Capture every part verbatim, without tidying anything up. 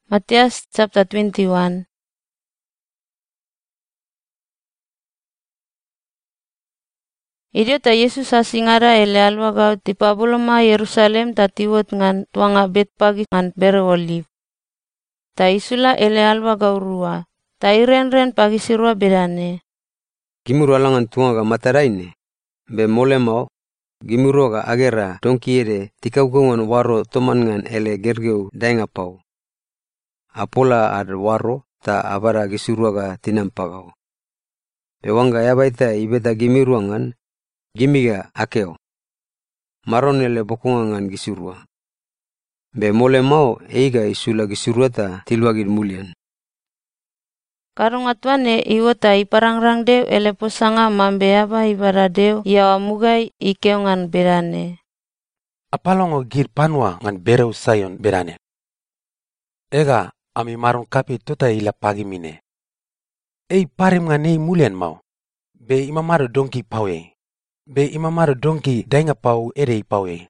Matias chapter twenty-one. Idio ta Yesus asingara ele alwagau ti pabuloma Yerusalem ta tiwot ngan tuanga Betpagi ngan Bere Oliv. Ta isula ele alwagau rua, ta iren-ren pagi sirua bedane. Gimuru alangan tuanga mataraine, be mole mau, gimuru ga agera donki ere tikaukungan waro toman ngan ele gergeu dainga pau. Apola ad waro ta abara gisurua ga tinampagau. Pewanga yabaita ibeta gimiruangan, gimiga akeo. Maron ele bokungangan gisurua. Be mole mau eiga isula gisurua ta tilwagir mulian. Karung atwane iwota iparangrang deu ele posanga mambe aba ibara deu iawa mugai ikeongan berane. Apalongo gir panwa ngan bereu sayon berane. Ega ami marun kapi tota ila pagi mine. Ei parim ngan ei mulian mau. Be imamaru donki pawe. Be imamaru donki dainga pau ere pawe.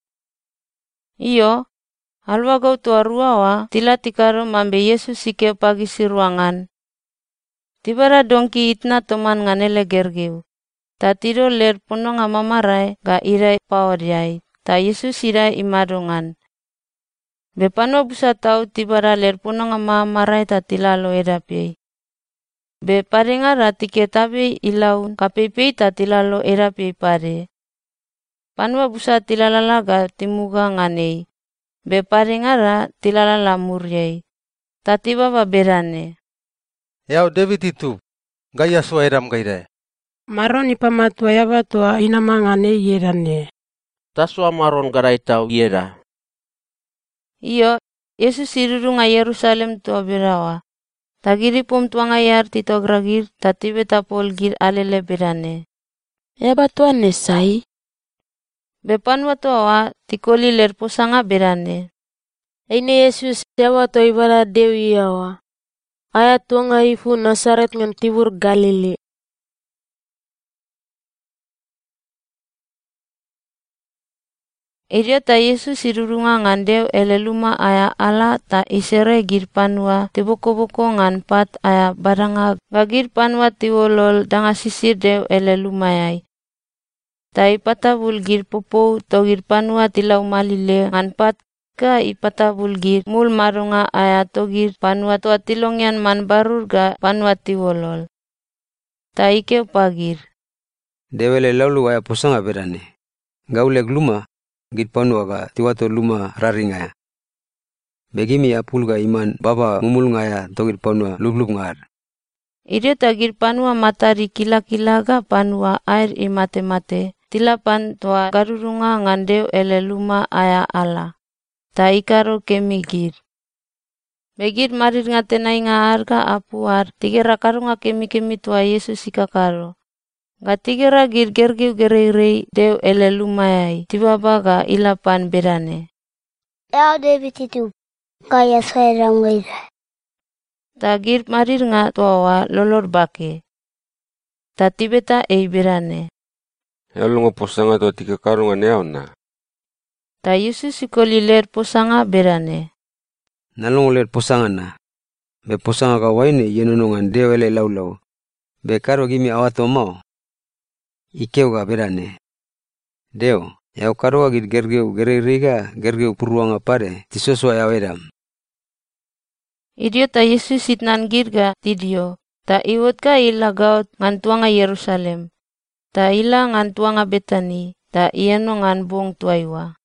Iyo, alwagau tua ruawa tila tikaro mambe Yesus ikeo pagi si ruangan. Tibara donki itna toman ngan ele gergeu. Ta tiro ler punonga mamarai ga irai pawadiai. Ta Yesus irai imadongan. Bepano busa tau tibara ler punonga mamarai ta tilalo edapi. Be parengara tike tabe ilaun kapepei ta tilalo edapi pare. Panwa busa tilalala ga timuga nganei. Be parengara tilalala muriai. Ta tibaba berane. Yau David itu, gaya sua eram gaire. Maron ipamatua yaba tua inama ngane yerane. Tasua maron garai tau yera. Iyo, Yesus irurunga Yerusalem tua berawa. Tagiri pom tuanga yar titogragir tatibe tapol gir alele berane. Yaba tua nesai. Bepanwa tua tikoli ler posanga berane. Eine Yesus yaba tua ibara dewi yawa. Ayat tuanga ifu Nasaret ngan tibur Galili. Idio ta Yesus irurunga ngan deu ele luma aya ala ta isere gir panwa tiboko-boko ngan pat aya baranga gagir panwa tiwolol danga sisir deu ele luma yai. Ta ipatabul gir popou to gir panwa tilau malile ngan pat ka ipatabul gir mul marunga aya to gir panwa tua tilongyan man barur ga panwa tiwolol. Ta ikeo pagir. Dewele laulu aya posanga berane. Gaulek luma, git panua ga tiwato luma raringaya. Begimi apul ga iman baba mumul ngaya togir panua lublub ngar. Idio tagir panua matari kila-kila ga panua air imate-mate. Tilapan tua garurunga ngandeu ele luma aya ala. Ta ikaro kemigir. Begir marir ngatenai nga arga apuar. Tigera karunga kemi-kemi tua Yesus ikakaro. Gatigera gir gergiu gerei deu ele lumayai. Tibaba ga ilapan berane. Yau David itu. Kaya saya ramai. Ta gir marir nga tuawa lolor bake. Ta tibeta ei berane. Yalunga posanga to tika karunga neauna. Ta Yesus ikoli ler posanga berane. Nalong ler posanga na. Be posanga ka waine yenunungan deu ele laulau. Be karo gimi awato mau. Ikeu ga berane. Deo, yau karo agit gergeu gereriga gergeu puruanga pare tisoswa yau edam. Idio ta Yesus itnan girga tidio. Ta iwot ka ila gaut ngan tuanga Yerusalem. Ta ila ngan tuanga Betani. Ta iano ngan buong tuaiwa.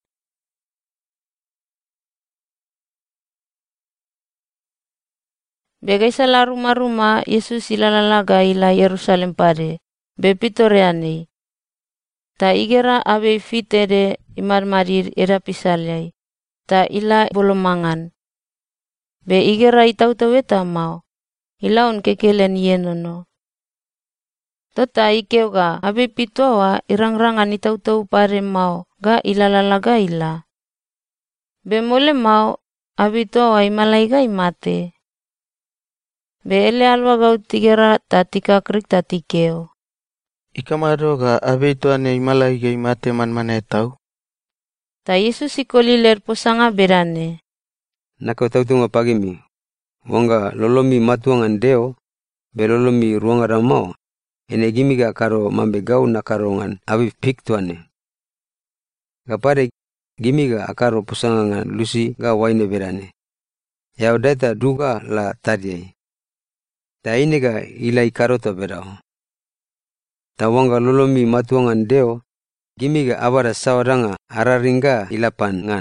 Begai sala rumah-rumah Yesus ilalalaga ila Yerusalem pare. Bepitoreani. Ta igera abe fitere imar marir era pisaliai. Ta ila bolomangan. Be igera itau-tau eta mau. Ilaun kekelen yenono. Tota ikeu ga abe pitoa irang-rangan itau-tau pare mau. Ga ilalalaga ila. Be mole mau abe toa imalai ga imate. Be ele alwa gau tigera tatika krik tatikeo. Ikamaro ga abe itu ane imalai ga imate man mana tau. Ta Yesus ikoli ler posanga berane. Nakau tautunga pagimi. Wanga lolomi matuangan deo, be lolomi ruanga ramao. Ene gimiga karo mambe gau nakarongan abi pik tuane. Gapare gimiga akaro pusangangan lusi ga waine berane. Yau data duga la tadiai. Ta inega ilai karota berao. Ta wanga lolomi matuangan deo, gimiga abara sawaranga araringa ilapan ngan.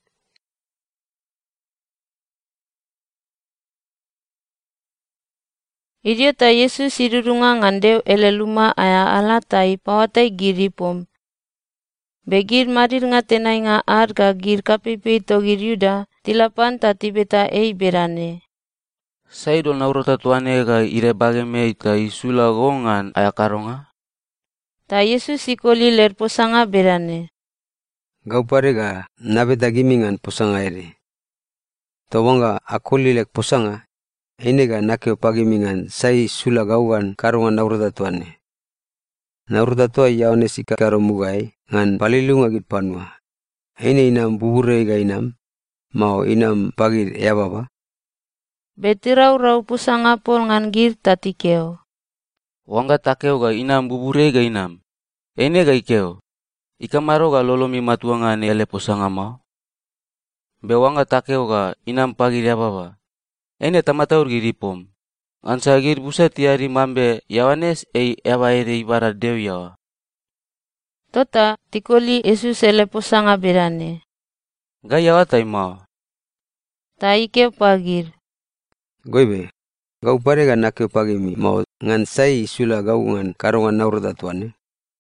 Idiota Yesus idurunga ngandeu ele luma aya alatai pawatai giripom. Begir madir ngatenai nga ar ga gir kapipi togir yuda tilapan tatibeta ei berane. Saidol naurota tuane ga ire bageme ita isula gongan aya karonga. Ta Yesus ikoli ler posanga berane. Gau parega nabeta gimingan posanga ere. Tawanga akoli lek posanga, enega nakeo pagimingan sai sula gaugan karongan naurota tuane. Naurota tua yaone sika karo mugai ngan palilunga git panua. Ene inam bubure ga inam, mau inam pagir ya baba. Betirau rau pusanga pol ngan gir tatikeo. Wanga takeo ga inam bubure ga inam. Ene ga ikeo. Ikamaro ga lolomi matuanga ne ele posanga mau. Be wanga takeo ga inam pagir ya baba. Ene tamataur giripom. Ansa gir busa tiari mambe yawanes ei eba ere ibara deu yawa. Tota tikoli Yesus ele posanga berane. Ga yawa tai mau. Ta ikeo pagir. Goibe, gau parega nakeo pagimi mau ngan sai sula gau ngan karongan naurota tuane.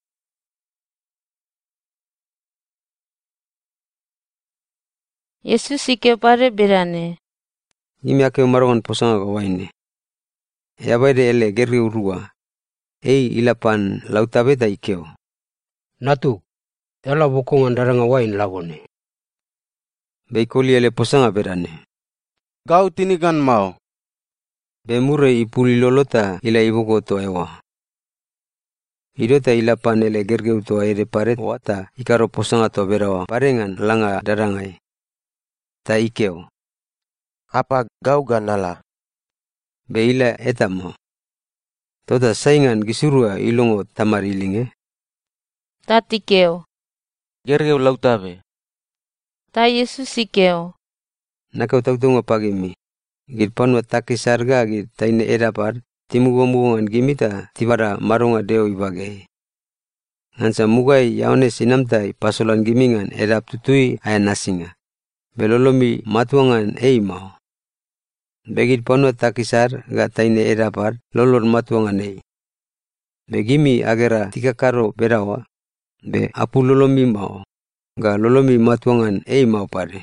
Yesus ikeo pare berane. Imi akeo marongan posanga ga waine. Yabaide ele gerge urua. Ei ilapan lautabeta ikeo. Natu, ela bukungan daranga wain lagone. Beikoli ele posanga berane. Gau tinigan mau. Bemure ipuli lolota ila ibuko to ewa. Idota ilapan ele gerge uto ere paret wata ikaro posanga to berawa parengan langa darangai. Ta ikeo. Apa gau ganala? Beila etamo. Tota saingan gisurua ilongo tamarilinge. Tatikeo. Gergeu lautabe. Ta Yesus ikeo. Nakau tautunga pagimi. Gir panua taki sarga gir taine erapar timugo-mugongan gimita tibara maronga deo ibage. Ngansa mugai yaone sinamtai pasolan gimingan erap tutui aya nasinga. Belolomi matuangan ei mau. Begit panua takisar ga taine erapar lolor matuangan ei. Begimi agera tika karo berawa. Be apu lolomi mau. Ga lolomi matuangan ei mau pare.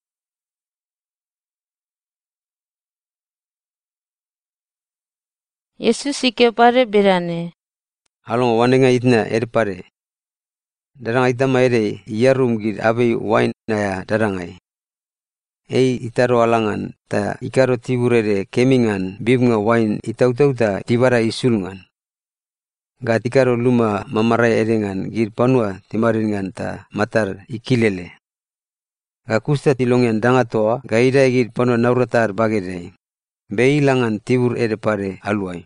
Yesus ikeo pare berane. Halong wandenga itna ere pare. Darang itama ere iarum gir abe wain naya darangai. Ei itaro alangan ta ikaro tiburere kemingan bibnga wain itautau ta tibara isulngan. Ga tikaro luma mamarai erengan gir panua timaringan ta matar ikilele. Ga kusta tilongian dangatoa ga ida gir panua nauratar bagere. Beilangan tibur ere pare aluai.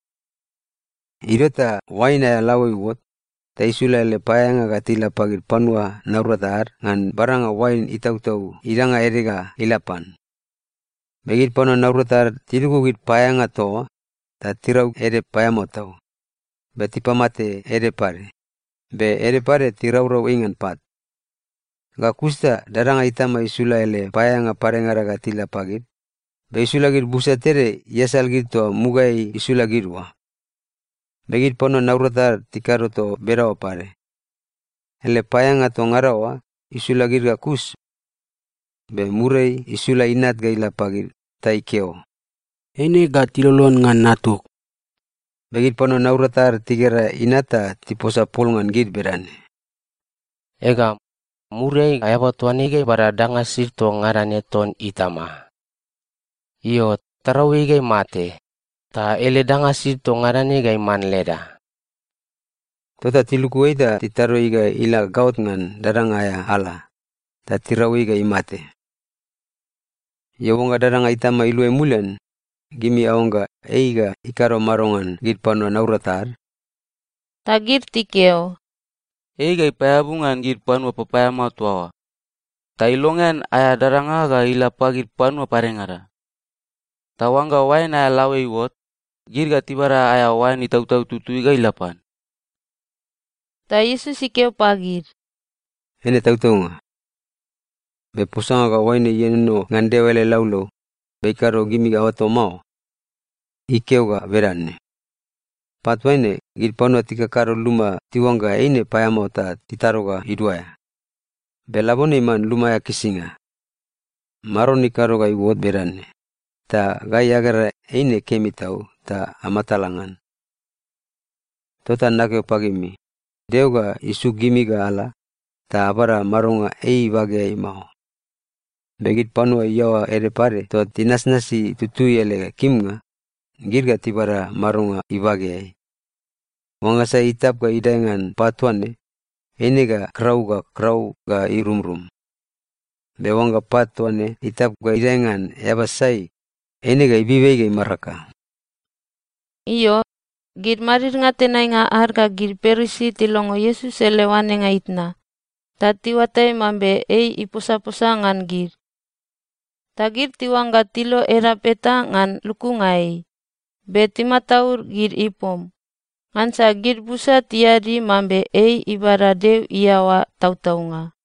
Irota waina ya lawai wot, ta isula ele payanga gatila pagir panua nauratar ngan baranga wain itautau iranga erega ilapan. Begir panua nauratar tilugugit payanga toa, ta tirau ere payamotau. Betipa mate ere pare. Be ere pare tirau-rau ingan pat. Gakusta daranga itama isula ele payanga parengara gatila pagir. Be isula gir busa tere yasal gir toa mugai isula girwa. Begit pono nauratar tikaro to berawa pare. Ele payanga to ngarawa isula gir gakus. Be murai isula inat gaila pagir taikeo. Ini ga tilolon ngan natuk. Begit pono nauratar tigera inata tiposa polngan gir berane. Ega murai ayaba tuanige bara danga sirto ngarane ton itama. Iyo tarawige mate. Ta ele danga sirto ngarane gai man leda. Tota tiluku eita titaro iga ila gaut ngan darang aya ala. Ta tirawi iga imate. Yawonga daranga itama ilue mulian, gimi aonga eiga ikaro marongan git panua nauratar. Tagir tikeo. Eiga ipayabungan git panua papayama tuawa. Ta ilongan aya daranga ga ilapa git panua parengara. Tawanga wain aya lawe iwot, girga tibara aya wain itau-tau tutui ga ilapan. Ta Yesus ikeo pagir. Ene tau-taunga. Be pusanga ga wain yeneno ngandewele laulo, be ikaro gimi ga wato mau. Ikeo ga verane. Pat waine git panua tika karo luma tiwanga eine payamau ta titaro ga iduaya. Be labone iman lumaya kisinga. Maron ikaro ga iwot berane. Ta gai agara eine kemi tau ta amatalangan. Tota nakeo pagimi. Deo ga isu gimi ga ala. Ta abara maronga ei bagea imao. Begit panua iawa ere pare to tinasnasi tutui ele kimnga. Girga tibara maronga ibagea. Wangasa itap ga idangan patuane. Ene ga krau ga krau ga irumrum. Bewanga patuane itap ga idangan yabasai. Ene ga ibibei ga imaraka. Iyo, gir marir ngatenai nga harga gir perisi tilongo Yesus elewane nga itna. Tati watai mambe ei ipusa-pusa ngan gir. Tagir tiwangga tilo era peta ngan lukungai. Beti mataur gir ipom. Ngansa gir busa tiadi mambe ei ibara dew iawa tau-taunga.